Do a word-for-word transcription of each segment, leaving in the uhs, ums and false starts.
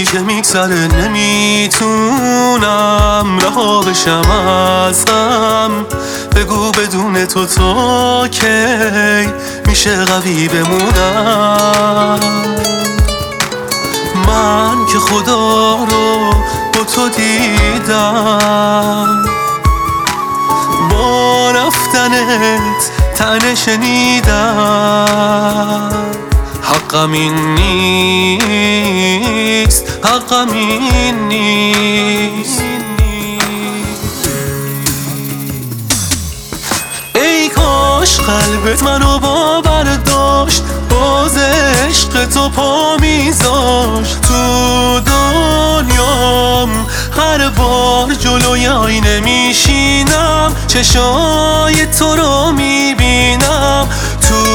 که میگذره نمیتونم رها بشم ازم. بگو بدون تو تا کی میشه قوی بمونم؟ من که خدا رو با تو دیدم، با رفتنت تنه شنیدم. حقم این نیست، حقم این نیست. ای کاش قلبت منو باور داشت، باز عشق تو پا میذاشت. تو دنیام هر بار جلوی آینه میشینم، چشای تو رو میبینم تو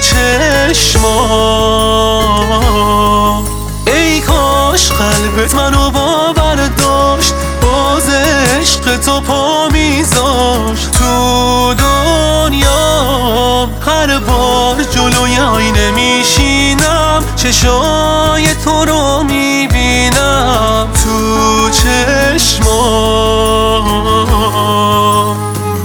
چشمام. ای کاش قلبت منو باور داشت، باز عشق تو پا میذاشت. تو دنیام هر بار جلوی آینه میشینم، چشای تو رو میبینم تو چشمام.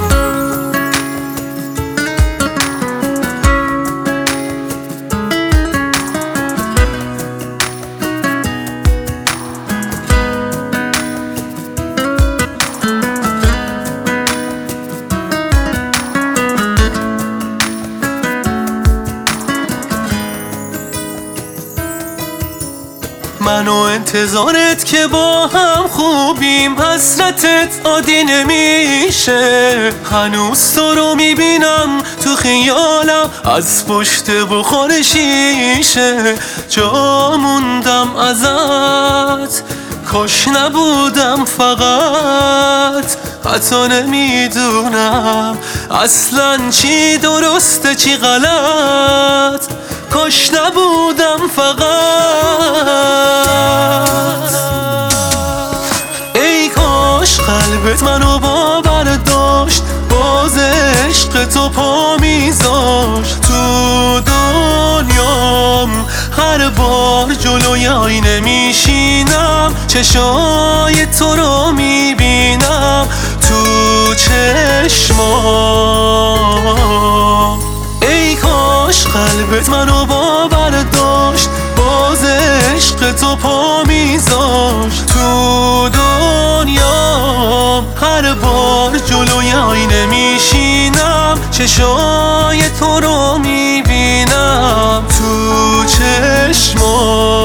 من و انتظارت که با هم خوبیم، حسرتت عادی نمیشه. هنوز تو رو میبینم تو خیالم، از پشت بخور شیشه. جا موندم ازت، کاش نبودم فقط. حتی نمیدونم اصلا چی درسته چی غلط. کاش نبودم فقط. ای کاش قلبت منو باور داشت، باز عشق تو پا میذاشت. تو دنیام هر بار جلوی آینه میشینم، چشای تو رو میبینم تو چشمام. ای کاش قلبت منو باور داشت، باز عشق تو پا میذاشت. تو دنیام هر بار جلوی آینه میشینم، چشای تو رو میبینم تو چشمام.